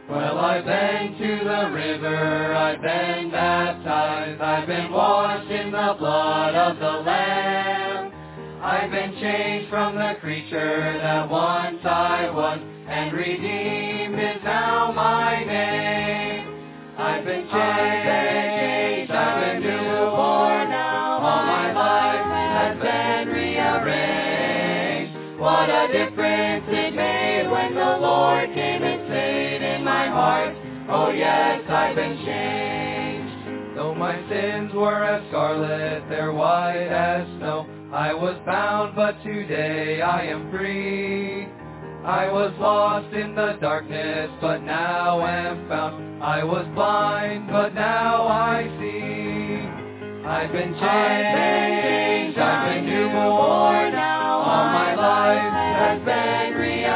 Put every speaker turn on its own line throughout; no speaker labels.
Well, I've been to the river, I've been baptized, I've been washed in the blood of the Lamb. I've been changed from the creature that once I was, and redeemed is now my name. I've been changed, I've been newborn now, all my life has been rearranged. What a difference it made when the Lord came and stayed in my heart. Oh yes, I've been changed. Though my sins were as scarlet, they're white as snow. I was bound, but today I am free. I was lost in the darkness, but now am found. I was blind, but now I see. I've been changed, I've been newborn now. All my life has been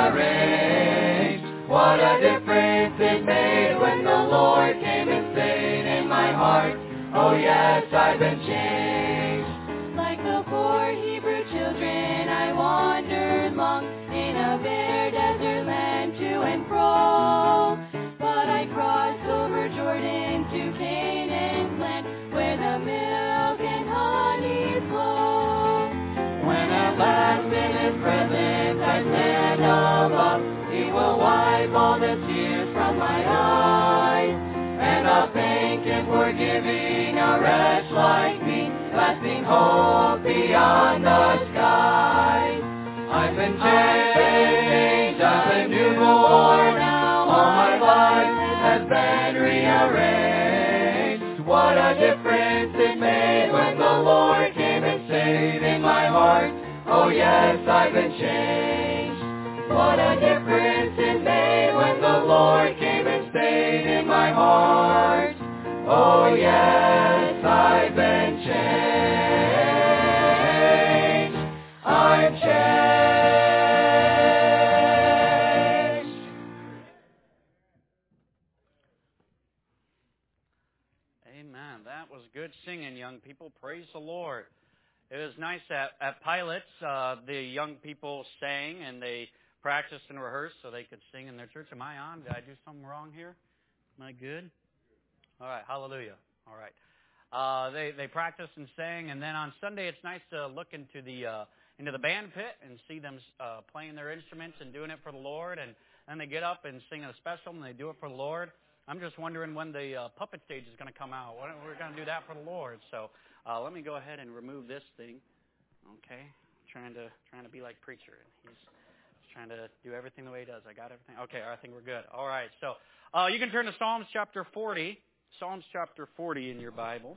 rearranged. What a difference it made when the Lord came and stayed in my heart. Oh yes, I've been changed.
Like the poor Hebrew children, I wandered long in a bare desert land to and fro. But I crossed over Jordan to Canaan's land, where the milk and honey flow. When at last in His presence I stand above, He will wipe all the tears from my eyes, and I'll thank Him for giving a wretch like me lasting hope beyond the skies. I've been changed, I've been newborn now, all my life has been rearranged. What a difference it made when the Lord came and stayed in my heart. Oh yes, I've been changed. What a difference it made when the Lord came and stayed in my heart. Oh yes, I've been changed. I'm changed.
Amen. That was good singing, young people. Praise the Lord. It was nice at Pilates. The young people sang and they practiced and rehearsed so they could sing in their church. Am I on? Did I do something wrong here? Am I good? All right. Hallelujah. All right. They practiced and sang, and then on Sunday it's nice to look into the band pit and see them playing their instruments and doing it for the Lord, and then they get up and sing a special and they do it for the Lord. I'm just wondering when the puppet stage is going to come out. We're going to do that for the Lord. So let me go ahead and remove this thing. Okay, trying to be like preacher, and he's trying to do everything the way he does. I got everything. Okay, I think we're good. All right, so you can turn to Psalms chapter 40. Psalms chapter 40 in your Bibles.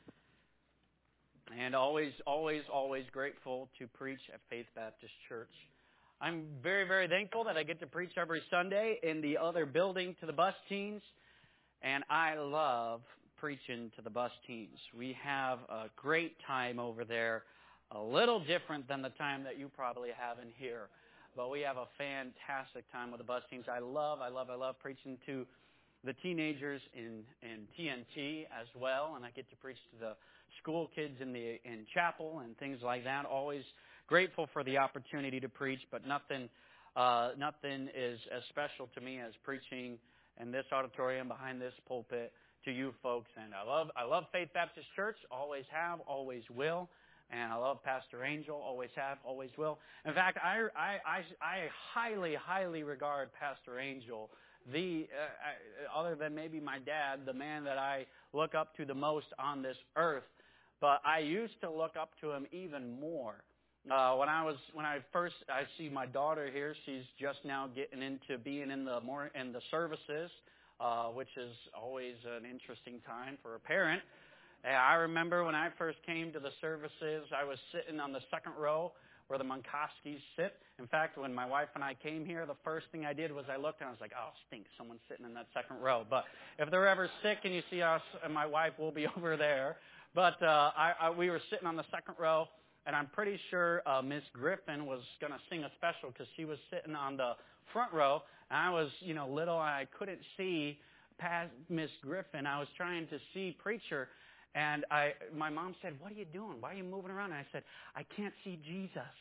And always grateful to preach at Faith Baptist Church. I'm very, very thankful that I get to preach every Sunday in the other building to the bus teens. And I love preaching to the bus teens. We have a great time over there, a little different than the time that you probably have in here. But we have a fantastic time with the bus teens. I love preaching to the teenagers in TNT as well, and I get to preach to the school kids in chapel and things like that. Always grateful for the opportunity to preach, but nothing is as special to me as preaching in this auditorium behind this pulpit to you folks. And I love Faith Baptist Church. Always have, always will. And I love Pastor Angel. Always have, always will. In fact, I highly regard Pastor Angel, other than maybe my dad, the man that I look up to the most on this earth. But I used to look up to him even more. When I see my daughter here, she's just now getting into being in the services, which is always an interesting time for a parent. And I remember when I first came to the services, I was sitting on the second row where the Monkoskis sit. In fact, when my wife and I came here, the first thing I did was I looked and I was like, oh, stinks, someone's sitting in that second row. But if they're ever sick and you see us and my wife, will be over there. But we were sitting on the second row, and I'm pretty sure Miss Griffin was going to sing a special because she was sitting on the front row. And I was, little, and I couldn't see past Miss Griffin. I was trying to see preacher. And my mom said, what are you doing? Why are you moving around? And I said, I can't see Jesus.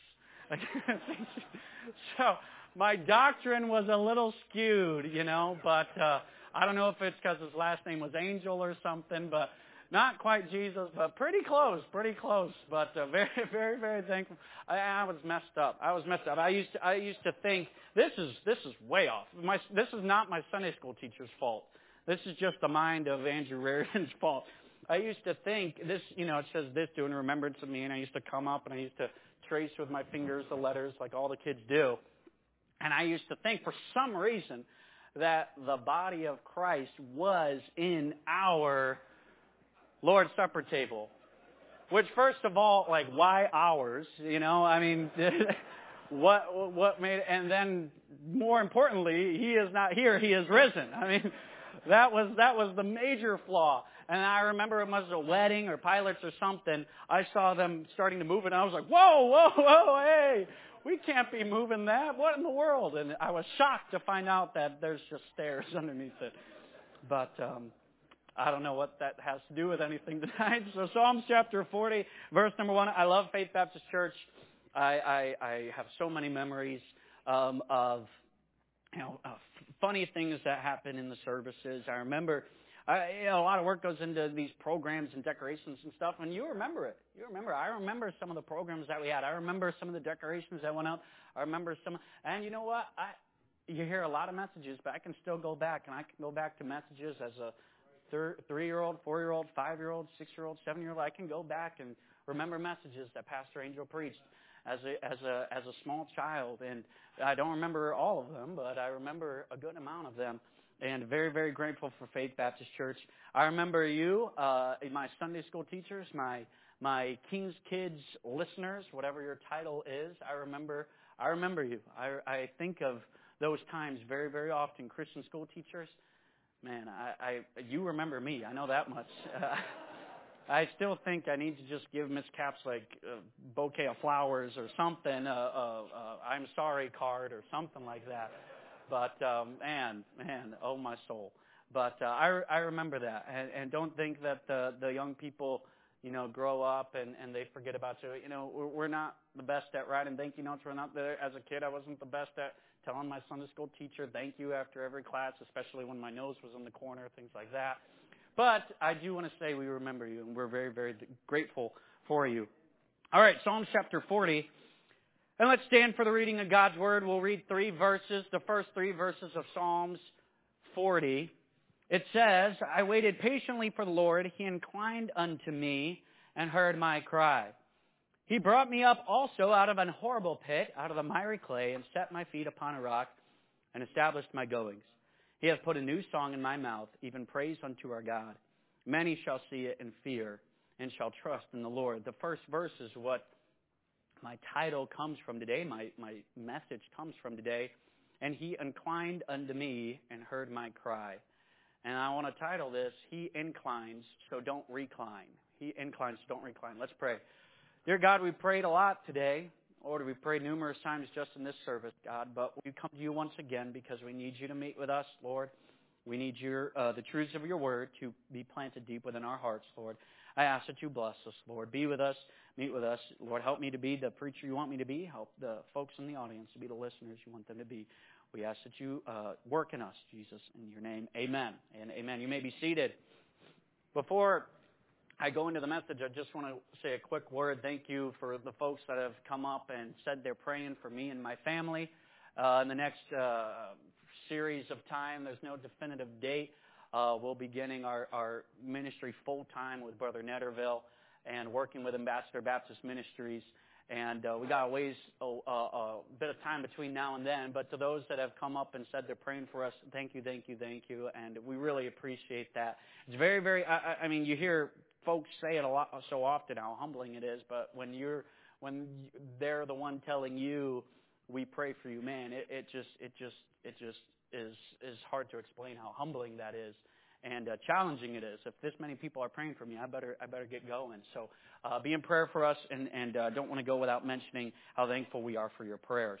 So my doctrine was a little skewed, but I don't know if it's because his last name was Angel or something, but not quite Jesus, but pretty close. But very, very, very thankful. I was messed up. I used to think this is way off. This is not my Sunday school teacher's fault. This is just the mind of Andrew Rarian's fault. I used to think this, it says this, do in remembrance of me, and I used to come up and I used to trace with my fingers the letters like all the kids do. And I used to think for some reason that the body of Christ was in our Lord's Supper table. Which, first of all, like, why ours? What made it? And then, more importantly, He is not here, He is risen. That was the major flaw. And I remember it was a wedding or pilots or something. I saw them starting to move, and I was like, whoa, hey, we can't be moving that. What in the world? And I was shocked to find out that there's just stairs underneath it. But I don't know what that has to do with anything tonight. So Psalms chapter 40, verse number 1. I love Faith Baptist Church. I have so many memories of funny things that happen in the services. I remember, a lot of work goes into these programs and decorations and stuff, and you remember it. I remember some of the programs that we had. I remember some of the decorations that went up. I remember some, and you know what? You hear a lot of messages, but I can still go back, and I can go back to messages as a 3-year-old, 4-year-old, 5-year-old, 6-year-old, 7-year-old. I can go back and remember messages that Pastor Angel preached as a small child, and I don't remember all of them, but I remember a good amount of them, and very, very grateful for Faith Baptist Church. I remember you, my Sunday school teachers, my King's Kids listeners, whatever your title is. I remember you. I think of those times very, very often. Christian school teachers, man, you remember me. I know that much. I still think I need to just give Miss Capps like a bouquet of flowers or something, I'm sorry card or something like that. But man, oh my soul. But I remember that, and don't think that the young people, grow up and they forget about you. We're not the best at writing thank you notes. We're not there. As a kid, I wasn't the best at telling my Sunday school teacher thank you after every class, especially when my nose was in the corner, things like that. But I do want to say we remember you, and we're very, very grateful for you. All right, Psalms chapter 40. And let's stand for the reading of God's Word. We'll read 3 verses, the first 3 verses of Psalms 40. It says, I waited patiently for the Lord. He inclined unto me and heard my cry. He brought me up also out of an horrible pit, out of the miry clay, and set my feet upon a rock, and established my goings. He hath put a new song in my mouth, even praise unto our God. Many shall see it and fear, and shall trust in the Lord. The first verse is what my title comes from today, my message comes from today. And He inclined unto me and heard my cry. And I want to title this, He inclines, so don't recline. He inclines, so don't recline. Let's pray. Dear God, we prayed a lot today. Lord, we prayed numerous times just in this service, God, but we come to you once again because we need you to meet with us, Lord. We need the truths of your word to be planted deep within our hearts, Lord. I ask that you bless us, Lord. Be with us, meet with us. Lord, help me to be the preacher you want me to be. Help the folks in the audience to be the listeners you want them to be. We ask that you work in us, Jesus, in your name. Amen and amen. You may be seated. Before I go into the message, I just want to say a quick word. Thank you for the folks that have come up and said they're praying for me and my family. In the next series of time, there's no definitive date. We'll be beginning our ministry full-time with Brother Netterville and working with Ambassador Baptist Ministries. And we got a bit of time between now and then. But to those that have come up and said they're praying for us, thank you. And we really appreciate that. It's very, very, I mean, you hear folks say it a lot so often how humbling it is, but when they're the one telling you we pray for you, man, it just is hard to explain how humbling that is and challenging it is. If this many people are praying for me, I better get going. So be in prayer for us, and don't want to go without mentioning how thankful we are for your prayers.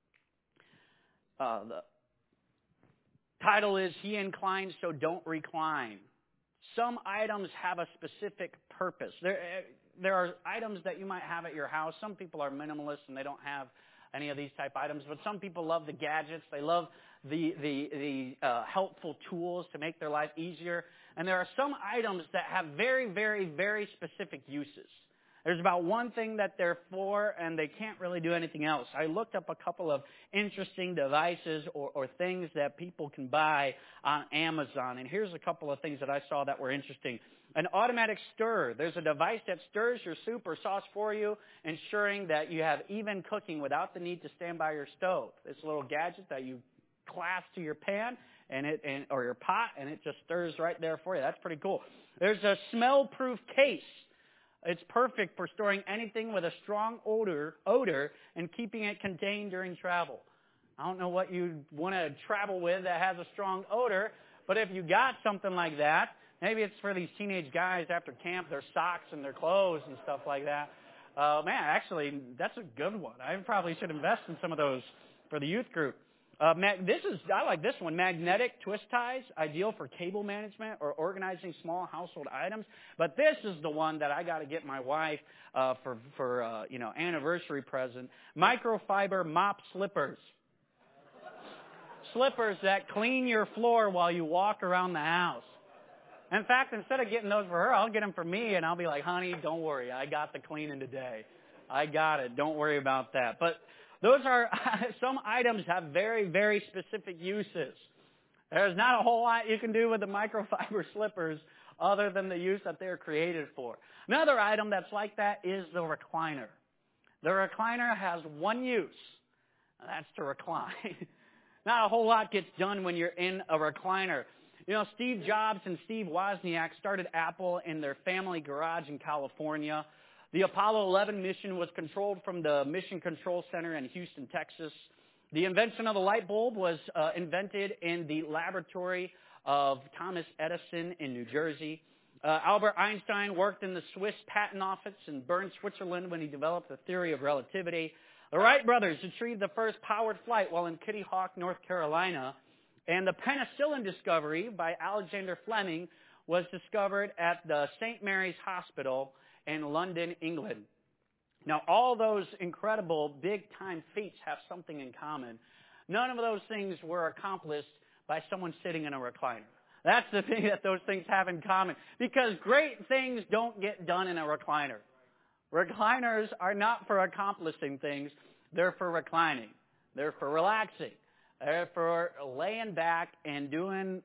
The title is He Inclines, So Don't Recline. Some items have a specific purpose. there are items that you might have at your house. Some people are minimalists and they don't have any of these type items, but some people love the gadgets. They love the helpful tools to make their life easier. And there are some items that have very, very, very specific uses. There's about one thing that they're for, and they can't really do anything else. I looked up a couple of interesting devices or things that people can buy on Amazon, and here's a couple of things that I saw that were interesting. An automatic stirrer. There's a device that stirs your soup or sauce for you, ensuring that you have even cooking without the need to stand by your stove. It's a little gadget that you clasp to your pan or your pot, and it just stirs right there for you. That's pretty cool. There's a smell-proof case. It's perfect for storing anything with a strong odor and keeping it contained during travel. I don't know what you want to travel with that has a strong odor, but if you got something like that, maybe it's for these teenage guys after camp, their socks and their clothes and stuff like that. Man, actually, that's a good one. I probably should invest in some of those for the youth group. I like this one. Magnetic twist ties, ideal for cable management or organizing small household items. But this is the one that I got to get my wife for anniversary present. Microfiber mop slippers. Slippers that clean your floor while you walk around the house. In fact, instead of getting those for her, I'll get them for me, and I'll be like, honey, don't worry. I got the cleaning today. I got it. Don't worry about that. But those are, some items have very, very specific uses. There's not a whole lot you can do with the microfiber slippers other than the use that they're created for. Another item that's like that is the recliner. The recliner has one use, and that's to recline. Not a whole lot gets done when you're in a recliner. You know, Steve Jobs and Steve Wozniak started Apple in their family garage in California. The Apollo 11 mission was controlled from the Mission Control Center in Houston, Texas. The invention of the light bulb was invented in the laboratory of Thomas Edison in New Jersey. Albert Einstein worked in the Swiss patent office in Bern, Switzerland when he developed the theory of relativity. The Wright brothers achieved the first powered flight while in Kitty Hawk, North Carolina. And the penicillin discovery by Alexander Fleming was discovered at the St. Mary's Hospital in London, England. Now, all those incredible big-time feats have something in common. None of those things were accomplished by someone sitting in a recliner. That's the thing that those things have in common. Because great things don't get done in a recliner. Recliners are not for accomplishing things. They're for reclining. They're for relaxing. They're for laying back and doing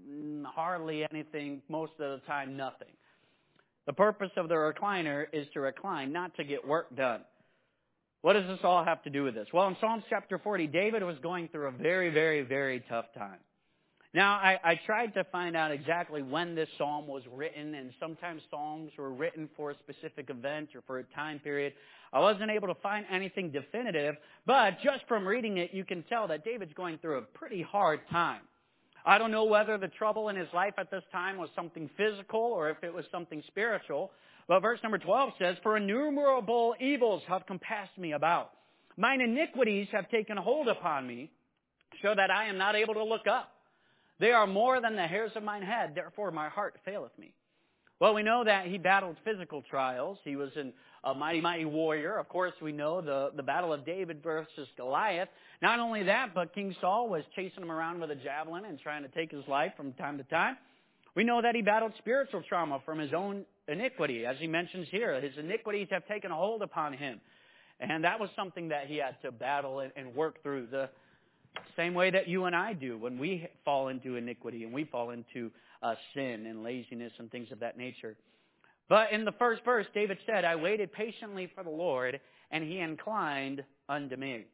hardly anything, most of the time nothing. The purpose of the recliner is to recline, not to get work done. What does this all have to do with this? Well, in Psalms chapter 40, David was going through a very, very, very tough time. Now, I tried to find out exactly when this psalm was written, and sometimes psalms were written for a specific event or for a time period. I wasn't able to find anything definitive, but just from reading it, you can tell that David's going through a pretty hard time. I don't know whether the trouble in his life at this time was something physical or if it was something spiritual. But verse number 12 says, "For innumerable evils have compassed me about. Mine iniquities have taken hold upon me, so that I am not able to look up. They are more than the hairs of mine head, therefore my heart faileth me." Well, we know that he battled physical trials. He was a mighty, mighty warrior. Of course, we know the battle of David versus Goliath. Not only that, but King Saul was chasing him around with a javelin and trying to take his life from time to time. We know that he battled spiritual trauma from his own iniquity. As he mentions here, his iniquities have taken a hold upon him. And that was something that he had to battle and work through. The same way that you and I do when we fall into iniquity and we fall into sin and laziness and things of that nature. But in the first verse, David said, "I waited patiently for the Lord, and he inclined unto me."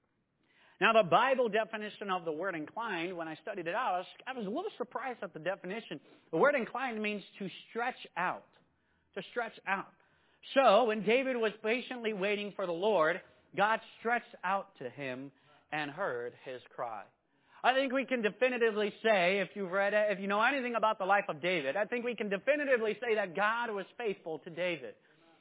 Now, the Bible definition of the word inclined, when I studied it out, I was a little surprised at the definition. The word inclined means to stretch out. To stretch out. So, when David was patiently waiting for the Lord, God stretched out to him and heard his cry. I think we can definitively say, if you know anything about the life of David, I think we can definitively say that God was faithful to David.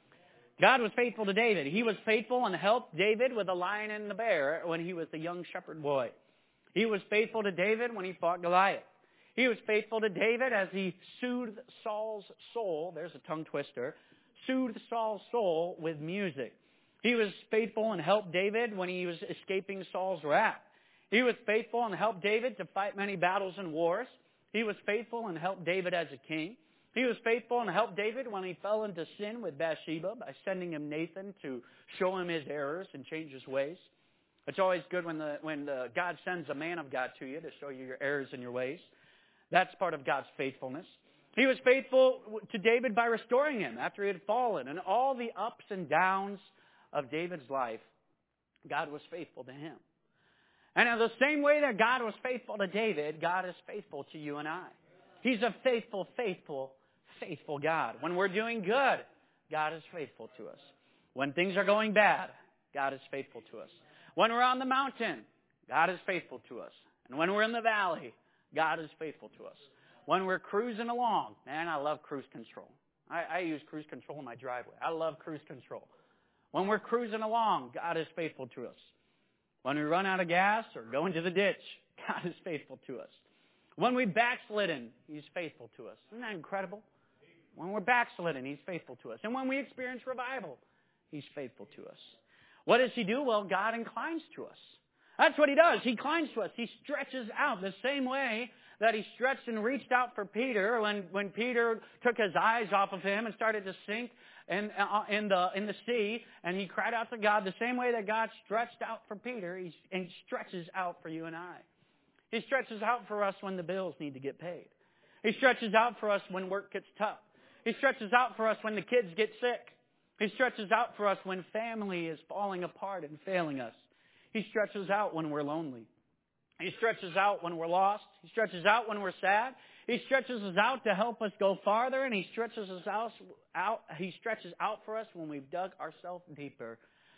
God was faithful to David. He was faithful and helped David with the lion and the bear when he was a young shepherd boy. He was faithful to David when he fought Goliath. He was faithful to David as he soothed Saul's soul. There's a tongue twister. soothed Saul's soul with music. He was faithful and helped David when he was escaping Saul's wrath. He was faithful and helped David to fight many battles and wars. He was faithful and helped David as a king. He was faithful and helped David when he fell into sin with Bathsheba by sending him Nathan to show him his errors and change his ways. It's always good when God sends a man of God to you to show you your errors and your ways. That's part of God's faithfulness. He was faithful to David by restoring him after he had fallen. And all the ups and downs of David's life, God was faithful to him. And in the same way that God was faithful to David, God is faithful to you and I. He's a faithful, faithful, faithful God. When we're doing good, God is faithful to us. When things are going bad, God is faithful to us. When we're on the mountain, God is faithful to us. And when we're in the valley, God is faithful to us. When we're cruising along, man, I love cruise control. I use cruise control in my driveway. I love cruise control. When we're cruising along, God is faithful to us. When we run out of gas or go into the ditch, God is faithful to us. When we backslidden, He's faithful to us. Isn't that incredible? When we're backslidden, He's faithful to us. And when we experience revival, He's faithful to us. What does He do? Well, God inclines to us. That's what He does. He inclines to us. He stretches out the same way that He stretched and reached out for Peter when Peter took his eyes off of Him and started to sink in the sea, and he cried out to God. The same way that God stretched out for Peter, He stretches out for you and I. He stretches out for us when the bills need to get paid. He stretches out for us when work gets tough. He stretches out for us when the kids get sick. He stretches out for us when family is falling apart and failing us. He stretches out when we're lonely. He stretches out when we're lost. He stretches out when we're sad. He stretches us out to help us go farther, and He stretches us out. He stretches out for us when we've dug ourselves deeper.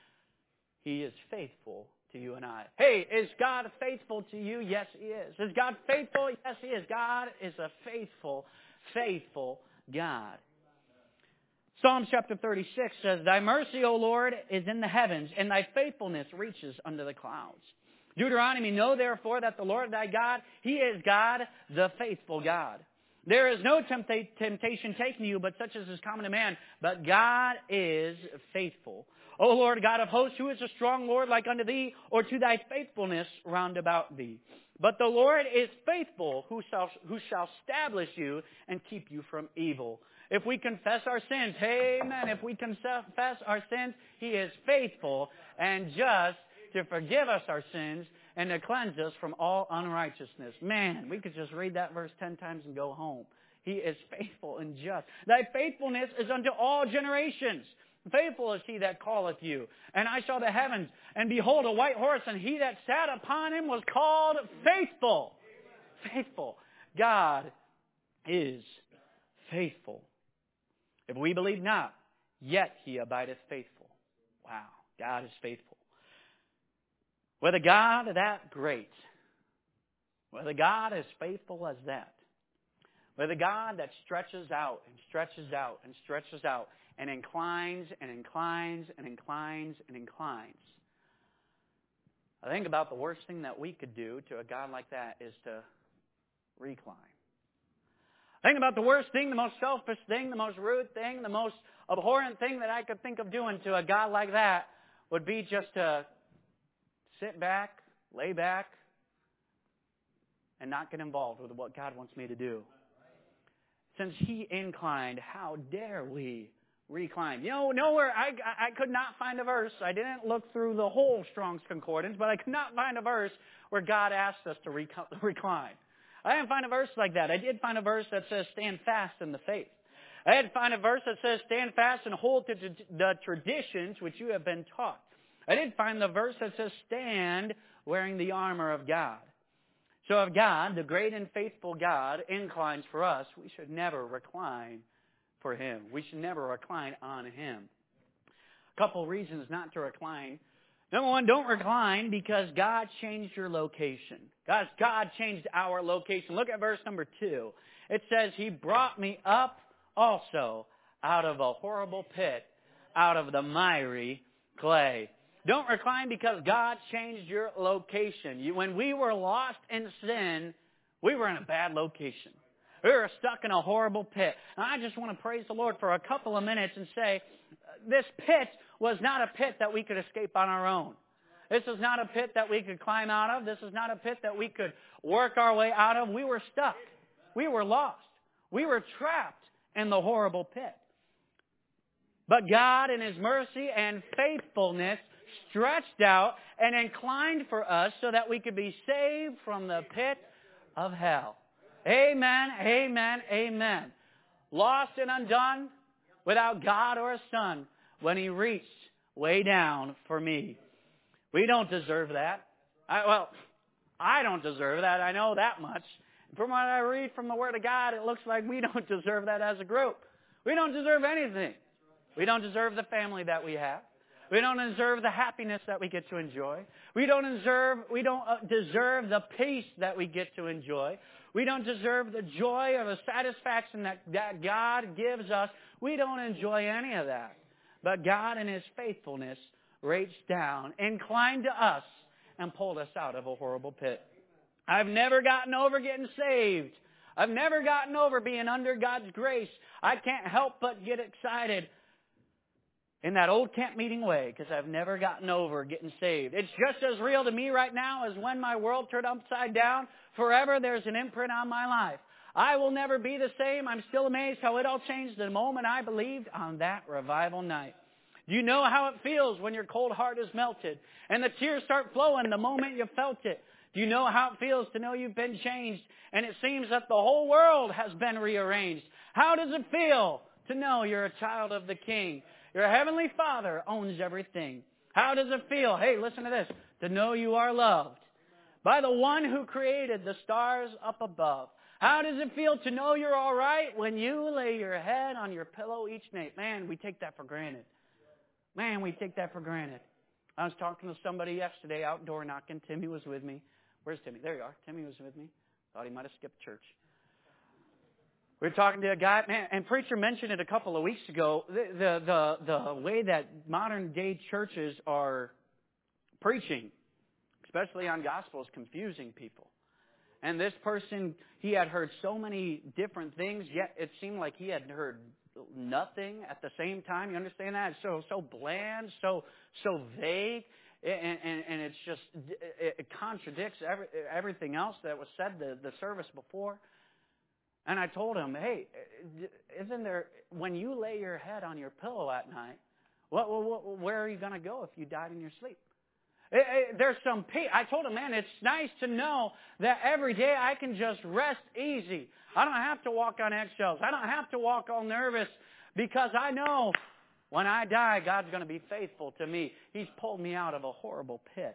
He is faithful to you and I. Hey, is God faithful to you? Yes, He is. Is God faithful? Yes, He is. God is a faithful, faithful God. Psalm chapter 36 says, Thy mercy, O Lord, is in the heavens, and Thy faithfulness reaches under the clouds. Deuteronomy, know therefore that the Lord thy God, He is God, the faithful God. There is no temptation taken you, but such as is common to man. But God is faithful. O Lord God of hosts, who is a strong Lord like unto thee, or to thy faithfulness round about thee? But the Lord is faithful, who shall establish you and keep you from evil. If we confess our sins, amen. If we confess our sins, He is faithful and just to forgive us our sins and to cleanse us from all unrighteousness. Man, we could just read that verse 10 times and go home. He is faithful and just. Thy faithfulness is unto all generations. Faithful is He that calleth you. And I saw the heavens, and behold, a white horse, and He that sat upon him was called Faithful. Faithful. God is faithful. If we believe not, yet He abideth faithful. Wow, God is faithful. With a God that great, with a God as faithful as that, with a God that stretches out and stretches out and stretches out and inclines and inclines and inclines and inclines. I think about the worst thing that we could do to a God like that is to recline. I think about the worst thing, the most selfish thing, the most rude thing, the most abhorrent thing that I could think of doing to a God like that would be just to sit back, lay back, and not get involved with what God wants me to do. Since He inclined, how dare we recline? You know, nowhere, I could not find a verse. I didn't look through the whole Strong's Concordance, but I could not find a verse where God asked us to recline. I didn't find a verse like that. I did find a verse that says, stand fast in the faith. I did find a verse that says, stand fast and hold to the traditions which you have been taught. I did find the verse that says, stand wearing the armor of God. So if God, the great and faithful God, inclines for us, we should never recline for Him. We should never recline on Him. A couple reasons not to recline. Number one, don't recline because God changed your location. God changed our location. Look at verse number 2. It says, He brought me up also out of a horrible pit, out of the miry clay. Don't recline because God changed your location. When we were lost in sin, we were in a bad location. We were stuck in a horrible pit. And I just want to praise the Lord for a couple of minutes and say, this pit was not a pit that we could escape on our own. This is not a pit that we could climb out of. This is not a pit that we could work our way out of. We were stuck. We were lost. We were trapped in the horrible pit. But God, in His mercy and faithfulness, stretched out and inclined for us so that we could be saved from the pit of hell. Amen, amen, amen. Lost and undone, without God or a Son, when He reached way down for me. We don't deserve that. I don't deserve that. I know that much. From what I read from the Word of God, it looks like we don't deserve that as a group. We don't deserve anything. We don't deserve the family that we have. We don't deserve the happiness that we get to enjoy. We don't deserve the peace that we get to enjoy. We don't deserve the joy or the satisfaction that God gives us. We don't enjoy any of that. But God in His faithfulness reached down, inclined to us, and pulled us out of a horrible pit. I've never gotten over getting saved. I've never gotten over being under God's grace. I can't help but get excited in that old camp meeting way, because I've never gotten over getting saved. It's just as real to me right now as when my world turned upside down. Forever there's an imprint on my life. I will never be the same. I'm still amazed how it all changed the moment I believed on that revival night. Do you know how it feels when your cold heart is melted and the tears start flowing the moment you felt it? Do you know how it feels to know you've been changed and it seems that the whole world has been rearranged? How does it feel to know you're a child of the King? Your Heavenly Father owns everything. How does it feel? Hey, listen to this. To know you are loved by the one who created the stars up above. How does it feel to know you're all right when you lay your head on your pillow each night? Man, we take that for granted. Man, we take that for granted. I was talking to somebody yesterday outdoor knocking. Timmy was with me. Where's Timmy? There you are. Timmy was with me. Thought he might have skipped church. We were talking to a guy, man, and preacher mentioned it a couple of weeks ago. The way that modern day churches are preaching, especially on gospel, is confusing people. And this person, he had heard so many different things, yet it seemed like he had heard nothing at the same time. You understand that? It's so bland, so vague, and it's just it contradicts everything else that was said the service before. And I told him, hey, isn't there, when you lay your head on your pillow at night, where are you going to go if you died in your sleep? There's some peace. I told him, man, it's nice to know that every day I can just rest easy. I don't have to walk on eggshells. I don't have to walk all nervous, because I know when I die, God's going to be faithful to me. He's pulled me out of a horrible pit.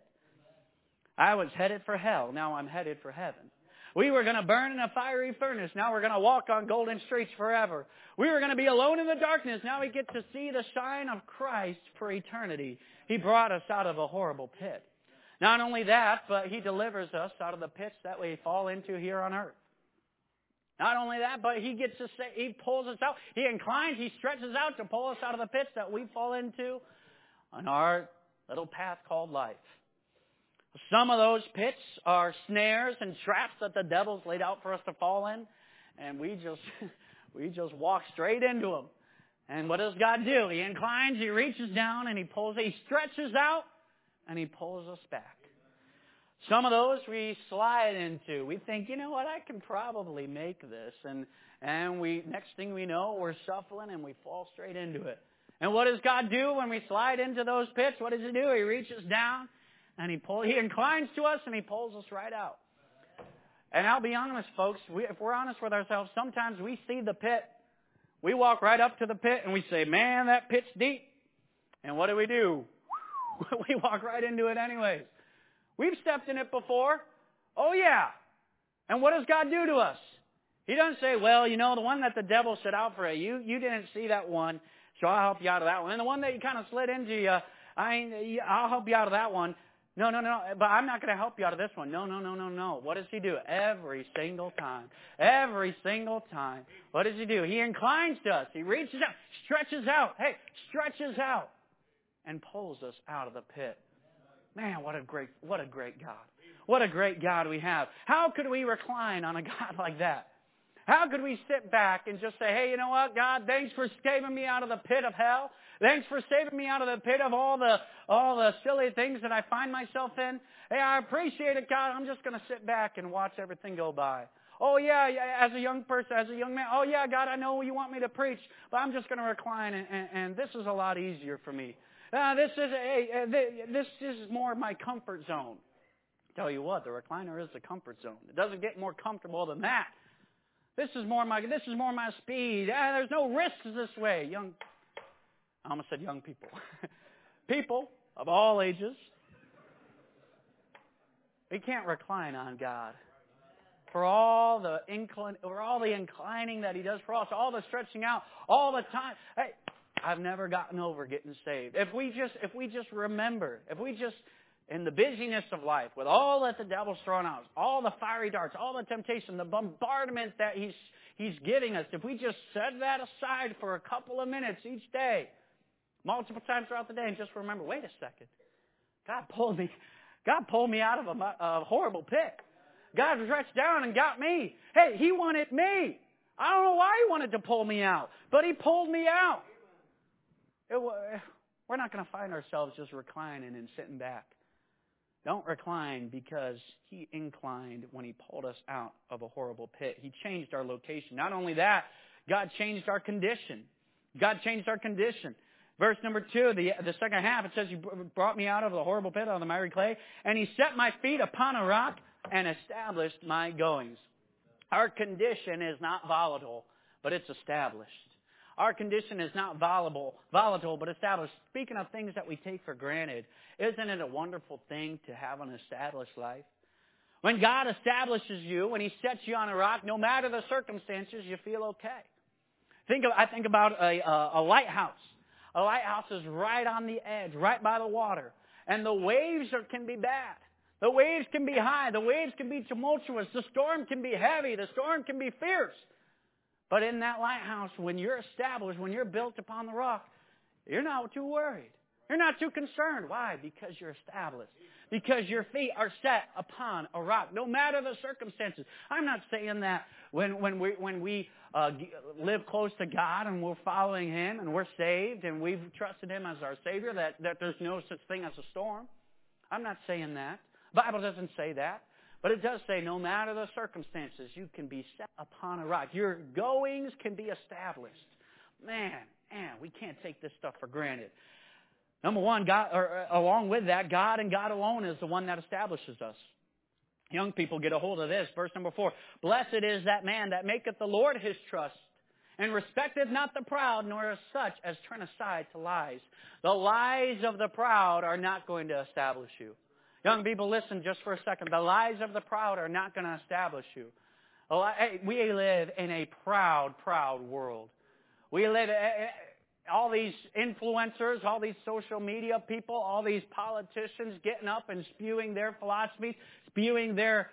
I was headed for hell. Now I'm headed for heaven. We were going to burn in a fiery furnace. Now we're going to walk on golden streets forever. We were going to be alone in the darkness. Now we get to see the shine of Christ for eternity. He brought us out of a horrible pit. Not only that, but He delivers us out of the pits that we fall into here on earth. Not only that, but He gets to say, He pulls us out. He inclines, He stretches out to pull us out of the pits that we fall into on our little path called life. Some of those pits are snares and traps that the devil's laid out for us to fall in, and we just walk straight into them. And what does God do? He inclines, He reaches down, and He stretches out, and He pulls us back. Some of those we slide into. We think, you know what, I can probably make this. And next thing we know, we're shuffling and we fall straight into it. And what does God do when we slide into those pits? What does He do? He reaches down and He inclines to us and He pulls us right out. And I'll be honest, folks, if we're honest with ourselves, sometimes we see the pit. We walk right up to the pit and we say, man, that pit's deep. And what do? We walk right into it anyways. We've stepped in it before. Oh, yeah. And what does God do to us? He doesn't say, well, you know, the one that the devil set out for you didn't see that one, so I'll help you out of that one. And the one that you kind of slid into, I'll help you out of that one. No, but I'm not going to help you out of this one. No. What does He do? Every single time. What does He do? He inclines to us. He reaches out, stretches out, and pulls us out of the pit. Man, what a great God. What a great God we have. How could we recline on a God like that? How could we sit back and just say, hey, you know what, God, thanks for saving me out of the pit of hell. Thanks for saving me out of the pit of all the silly things that I find myself in. Hey, I appreciate it, God. I'm just going to sit back and watch everything go by. Oh, yeah, as a young person, as a young man, oh, yeah, God, I know you want me to preach, but I'm just going to recline, and this is a lot easier for me. This is more my comfort zone. Tell you what, the recliner is the comfort zone. It doesn't get more comfortable than that. This is more my speed. There's no risks this way. I almost said young people. People of all ages. We can't recline on God. For all the inclining that He does for us, all the stretching out, all the time. Hey, I've never gotten over getting saved. If we just remember, in the busyness of life, with all that the devil's thrown out, all the fiery darts, all the temptation, the bombardment that he's giving us, if we just set that aside for a couple of minutes each day, multiple times throughout the day, and just remember, wait a second, God pulled me out of a horrible pit. God reached down and got me. Hey, He wanted me. I don't know why He wanted to pull me out, but He pulled me out. We're not going to find ourselves just reclining and sitting back. Don't recline because He inclined when He pulled us out of a horrible pit. He changed our location. Not only that, God changed our condition. God changed our condition. Verse number 2, the second half, it says, He brought me out of the horrible pit, out of the miry clay, and He set my feet upon a rock and established my goings. Our condition is not volatile, but it's established. Our condition is not volatile, but established. Speaking of things that we take for granted, isn't it a wonderful thing to have an established life? When God establishes you, when He sets you on a rock, no matter the circumstances, you feel okay. I think about a lighthouse. A lighthouse is right on the edge, right by the water. And the waves can be bad. The waves can be high. The waves can be tumultuous. The storm can be heavy. The storm can be fierce. But in that lighthouse, when you're established, when you're built upon the rock, you're not too worried. You're not too concerned. Why? Because you're established. Because your feet are set upon a rock, no matter the circumstances. I'm not saying that when we live close to God and we're following Him and we're saved and we've trusted Him as our Savior that there's no such thing as a storm. I'm not saying that. The Bible doesn't say that. But it does say no matter the circumstances, you can be set upon a rock. Your goings can be established. Man, we can't take this stuff for granted. Number one, along with that, God and God alone is the one that establishes us. Young people, get a hold of this. Verse number 4. Blessed is that man that maketh the Lord his trust, and respecteth not the proud, nor is such as turn aside to lies. The lies of the proud are not going to establish you. Young people, listen just for a second. The lies of the proud are not going to establish you. We live in a proud world. We live, all these influencers, all these social media people, all these politicians getting up and spewing their philosophies, spewing their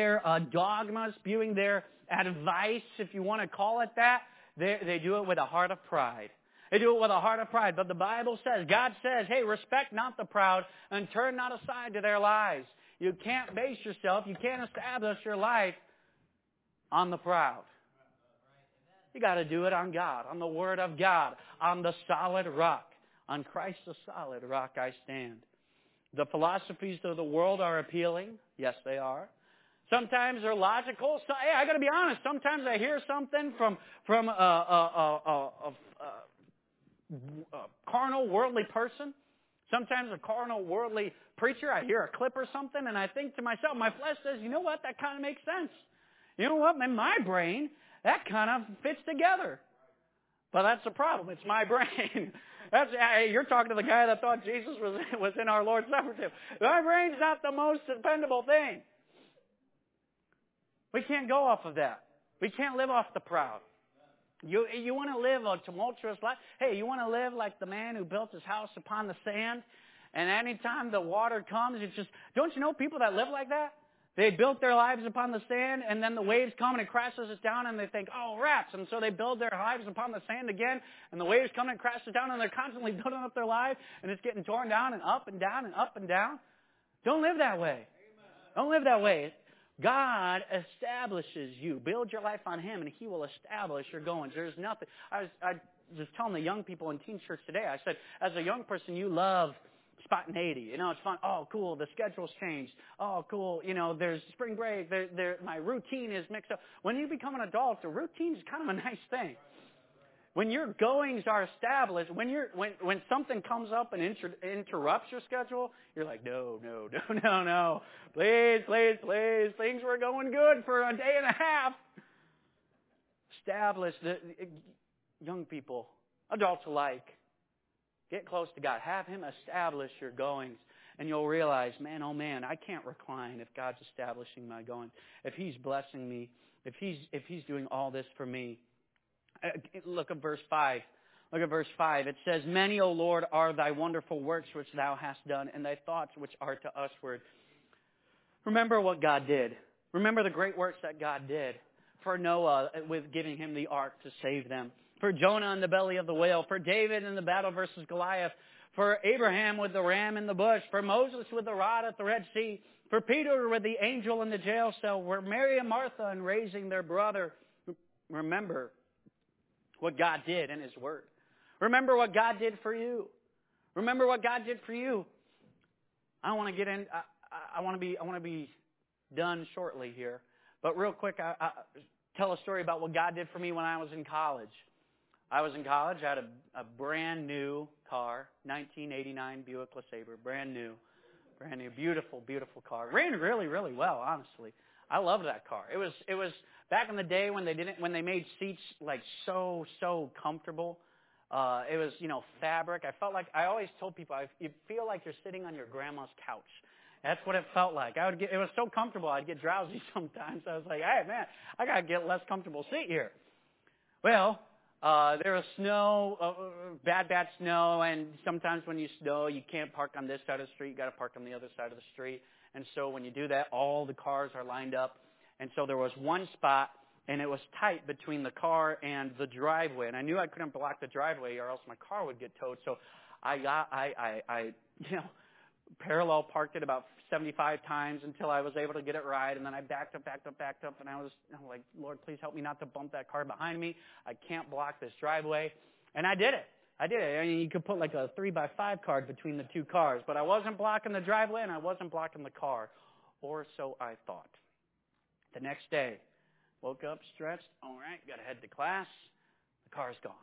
dogmas, spewing their advice, if you want to call it that. They do it with a heart of pride. They do it with a heart of pride. But the Bible says, God says, hey, respect not the proud and turn not aside to their lies. You can't base yourself, you can't establish your life on the proud. You got to do it on God, on the Word of God, on the solid rock. On Christ the solid rock I stand. The philosophies of the world are appealing. Yes, they are. Sometimes they're logical. So, hey, I got to be honest. Sometimes I hear something from a carnal, worldly person. Sometimes a carnal, worldly preacher. I hear a clip or something, and I think to myself, my flesh says, you know what? That kind of makes sense. You know what? In my brain, that kind of fits together. But that's the problem. It's my brain. You're talking to the guy that thought Jesus was in our Lord's Supper too. My brain's not the most dependable thing. We can't go off of that. We can't live off the proud. You want to live a tumultuous life? Hey, you want to live like the man who built his house upon the sand? And anytime the water comes, it's just... Don't you know people that live like that? They built their lives upon the sand, and then the waves come and it crashes it down, and they think, oh, rats. And so they build their lives upon the sand again, and the waves come and crash it down, and they're constantly building up their life, and it's getting torn down and up and down and up and down. Don't live that way. Don't live that way. God establishes you. Build your life on Him, and He will establish your goings. There's nothing. I was telling the young people in teen church today, I said, as a young person, you love spontaneity. You know, it's fun. Oh, cool, the schedule's changed. Oh, cool, you know, there's spring break. My routine is mixed up. When you become an adult, the routine is kind of a nice thing. When your goings are established, when something comes up and interrupts your schedule, you're like, no. Please. Things were going good for a day and a half. Establish young people, adults alike. Get close to God. Have Him establish your goings. And you'll realize, man, oh man, I can't recline if God's establishing my goings. If He's blessing me, if He's doing all this for me. Look at verse 5. Look at verse 5. It says, many, O Lord, are thy wonderful works which thou hast done, and thy thoughts which are to usward. Remember what God did. Remember the great works that God did. For Noah, with giving him the ark to save them. For Jonah in the belly of the whale. For David in the battle versus Goliath. For Abraham with the ram in the bush. For Moses with the rod at the Red Sea. For Peter with the angel in the jail cell. For Mary and Martha in raising their brother. Remember what God did in His Word. Remember what God did for you. Remember what God did for you. I want to get in. I want to be done shortly here, but real quick, I tell a story about what God did for me when I was in college. I was in college. I had a brand new car, 1989 Buick LeSabre, brand new, beautiful car. Ran really, really well, honestly. I loved that car. It was back in the day when they made seats like so comfortable. It was, fabric. I always told people, you feel like you're sitting on your grandma's couch. That's what it felt like. It was so comfortable, I'd get drowsy sometimes. I was like, hey man, I gotta get a less comfortable seat here. Well, there was snow, bad snow, and sometimes when you snow, you can't park on this side of the street. You gotta park on the other side of the street. And so when you do that, all the cars are lined up. And so there was one spot, and it was tight between the car and the driveway. And I knew I couldn't block the driveway, or else my car would get towed. So I parallel parked it about 75 times until I was able to get it right. And then I backed up. And I'm like, Lord, please help me not to bump that car behind me. I can't block this driveway. And I did it. I mean, you could put like a 3x5 card between the two cars. But I wasn't blocking the driveway and I wasn't blocking the car. Or so I thought. The next day, woke up, stretched. All right, got to head to class. The car's gone.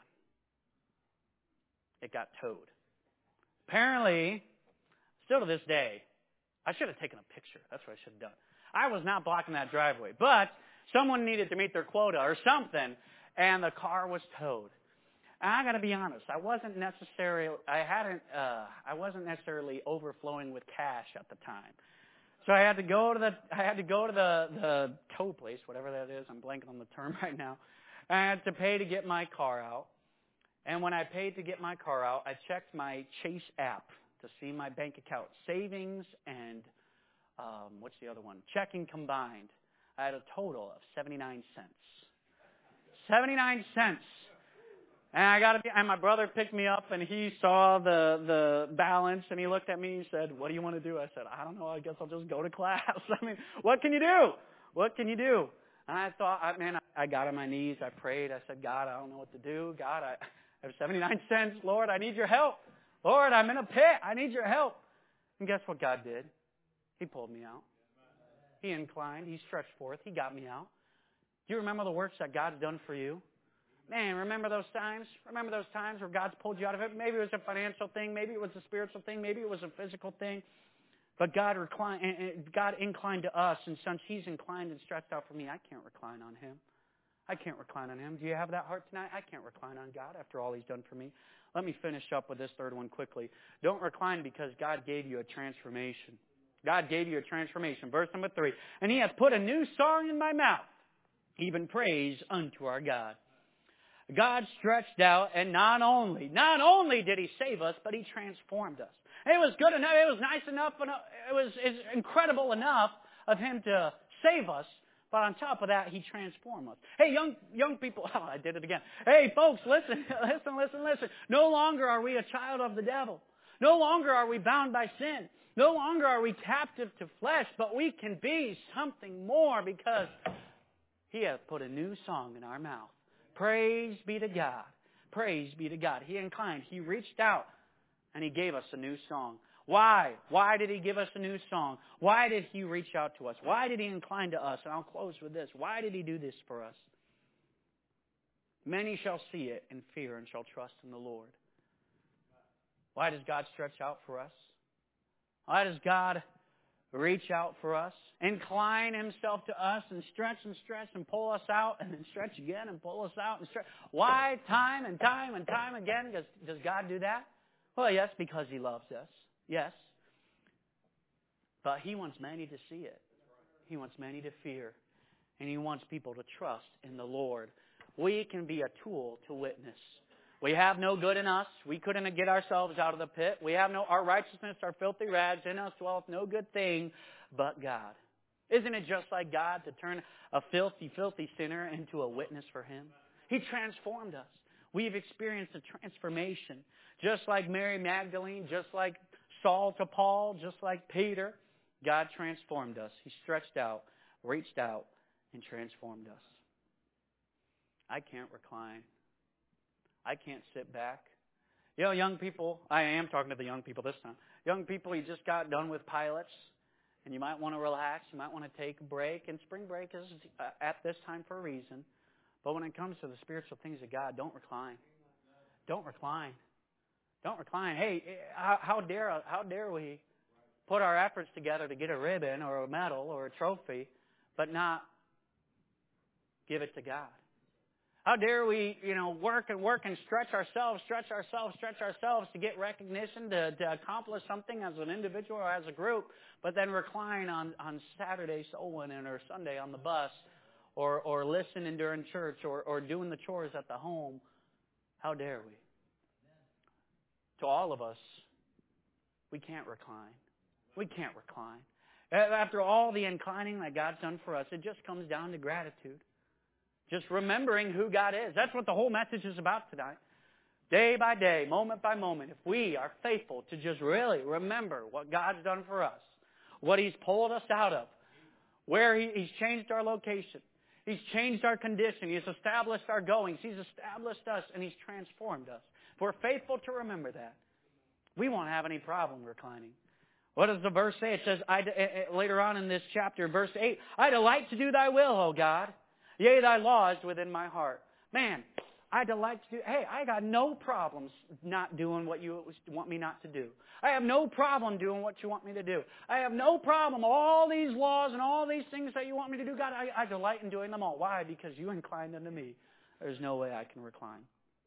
It got towed. Apparently, still to this day, I should have taken a picture. That's what I should have done. I was not blocking that driveway, but someone needed to meet their quota or something, and the car was towed. And I got to be honest, I wasn't necessarily overflowing with cash at the time. So I had to go to the tow place, whatever that is. I'm blanking on the term right now. I had to pay to get my car out. And when I paid to get my car out, I checked my Chase app to see my bank account savings and what's the other one? Checking combined. I had a total of 79 cents. 79 cents. And my brother picked me up and he saw the balance and he looked at me and said, "What do you want to do?" I said, "I don't know. I guess I'll just go to class." I mean, what can you do? What can you do? And I thought, I got on my knees. I prayed. I said, "God, I don't know what to do. God, I have 79 cents. Lord, I need your help. Lord, I'm in a pit. I need your help." And guess what God did? He pulled me out. He inclined. He stretched forth. He got me out. Do you remember the works that God's done for you? Man, remember those times? Remember those times where God's pulled you out of it? Maybe it was a financial thing. Maybe it was a spiritual thing. Maybe it was a physical thing. But God inclined to us, and since He's inclined and stretched out for me, I can't recline on Him. I can't recline on Him. Do you have that heart tonight? I can't recline on God after all He's done for me. Let me finish up with this third one quickly. Don't recline because God gave you a transformation. God gave you a transformation. Verse number 3. And He hath put a new song in my mouth, even praise unto our God. God stretched out, and not only did He save us, but He transformed us. It was good enough, it was nice enough, it was incredible enough of Him to save us, but on top of that, He transformed us. Hey, young people, I did it again. Hey, folks, listen. No longer are we a child of the devil. No longer are we bound by sin. No longer are we captive to flesh, but we can be something more because He hath put a new song in our mouth. Praise be to God. Praise be to God. He inclined. He reached out and He gave us a new song. Why? Why did He give us a new song? Why did He reach out to us? Why did He incline to us? And I'll close with this. Why did He do this for us? Many shall see it and fear and shall trust in the Lord. Why does God stretch out for us? Why does God reach out for us? Incline Himself to us and stretch and pull us out and then stretch again and pull us out and stretch. Why time and time and time again does God do that? Well, yes, because He loves us. Yes. But He wants many to see it. He wants many to fear. And He wants people to trust in the Lord. We can be a tool to witness. We have no good in us. We couldn't get ourselves out of the pit. We have our righteousness, our filthy rags. In us dwelleth no good thing but God. Isn't it just like God to turn a filthy, filthy sinner into a witness for Him? He transformed us. We've experienced a transformation. Just like Mary Magdalene, just like Saul to Paul, just like Peter, God transformed us. He stretched out, reached out, and transformed us. I can't recline. I can't sit back. You know, young people, I am talking to the young people this time. Young people, you just got done with pilots, and you might want to relax. You might want to take a break. And spring break is at this time for a reason. But when it comes to the spiritual things of God, don't recline. Don't recline. Don't recline. Hey, how dare we put our efforts together to get a ribbon or a medal or a trophy, but not give it to God? How dare we, work and stretch ourselves to get recognition, to accomplish something as an individual or as a group, but then recline on Saturday soul winning or Sunday on the bus or listening during church or doing the chores at the home? How dare we? To all of us, we can't recline. We can't recline. After all the inclining that God's done for us, it just comes down to gratitude. Just remembering who God is. That's what the whole message is about tonight. Day by day, moment by moment, if we are faithful to just really remember what God's done for us, what He's pulled us out of, where He's changed our location, He's changed our condition, He's established our goings, He's established us, and He's transformed us. If we're faithful to remember that, we won't have any problem reclining. What does the verse say? It says, later on in this chapter, verse 8, I delight to do Thy will, O God. Yea, Thy law is within my heart. Man, I delight to do... Hey, I got no problems not doing what You want me not to do. I have no problem doing what You want me to do. I have no problem. All these laws and all these things that You want me to do, God, I delight in doing them all. Why? Because You inclined unto me. There's no way I can recline.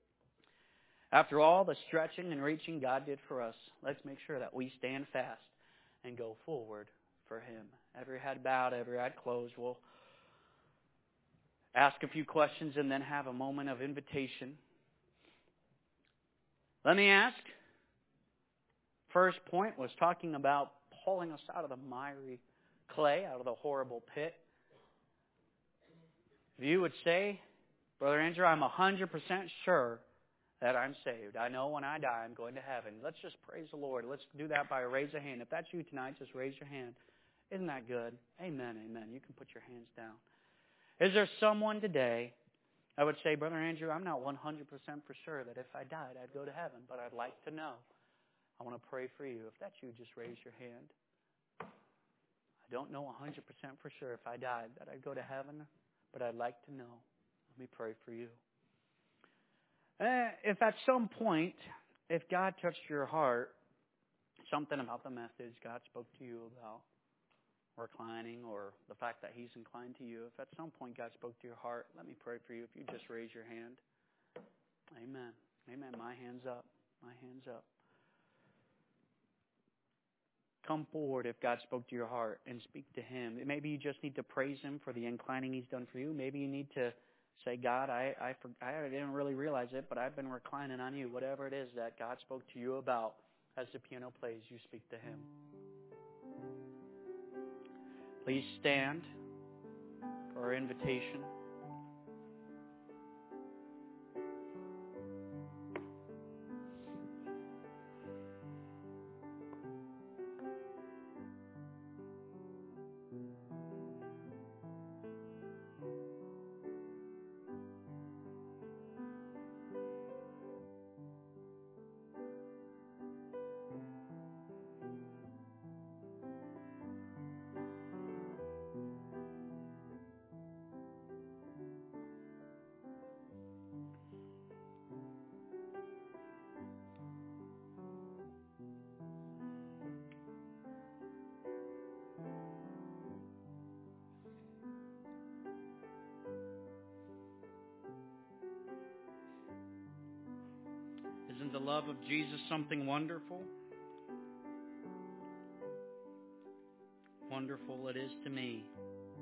After all the stretching and reaching God did for us, let's make sure that we stand fast and go forward for Him. Every head bowed, every eye closed. We'll ask a few questions and then have a moment of invitation. Let me ask. First point was talking about pulling us out of the miry clay, out of the horrible pit. If you would say, Brother Andrew, I'm 100% sure that I'm saved. I know when I die I'm going to heaven. Let's just praise the Lord. Let's do that by a raise of hand. If that's you tonight, just raise your hand. Isn't that good? Amen, amen. You can put your hands down. Is there someone today, I would say, Brother Andrew, I'm not 100% for sure that if I died I'd go to heaven, but I'd like to know. I want to pray for you. If that's you, just raise your hand. I don't know 100% for sure if I died that I'd go to heaven, but I'd like to know. Let me pray for you. If at some point, if God touched your heart, something about the message God spoke to you about reclining or the fact that He's inclined to you, if at some point God spoke to your heart, let me pray for you. If you just raise your hand. Amen. Amen. My hand's up. My hand's up. Come forward if God spoke to your heart and speak to Him. Maybe you just need to praise Him for the inclining He's done for you. Maybe you need to say, God, I didn't really realize it, but I've been reclining on You. Whatever it is that God spoke to you about, as the piano plays, you speak to Him. Please stand for our invitation. the love of Jesus something wonderful? Wonderful it is to me